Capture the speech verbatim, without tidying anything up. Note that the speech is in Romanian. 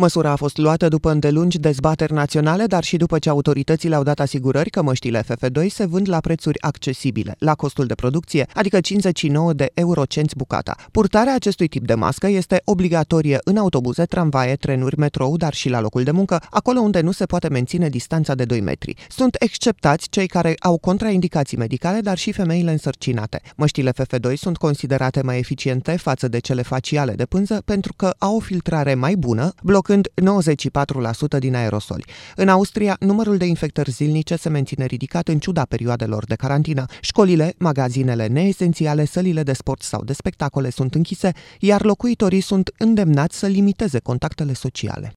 Măsura a fost luată după îndelungi dezbateri naționale, dar și după ce autoritățile au dat asigurări că măștile F F doi se vând la prețuri accesibile, la costul de producție, adică cincizeci și nouă de eurocenți bucata. Purtarea acestui tip de mască este obligatorie în autobuze, tramvaie, trenuri, metrou, dar și la locul de muncă, acolo unde nu se poate menține distanța de doi metri. Sunt exceptați cei care au contraindicații medicale, dar și femeile însărcinate. Măștile F F doi sunt considerate mai eficiente față de cele faciale de pânză pentru că au o filtrare mai bună, blocând nouăzeci și patru la sută din aerosoli. În Austria, numărul de infectări zilnice se menține ridicat în ciuda perioadelor de carantină. Școlile, magazinele neesențiale, sălile de sport sau de spectacole sunt închise, iar locuitorii sunt îndemnați să limiteze contactele sociale.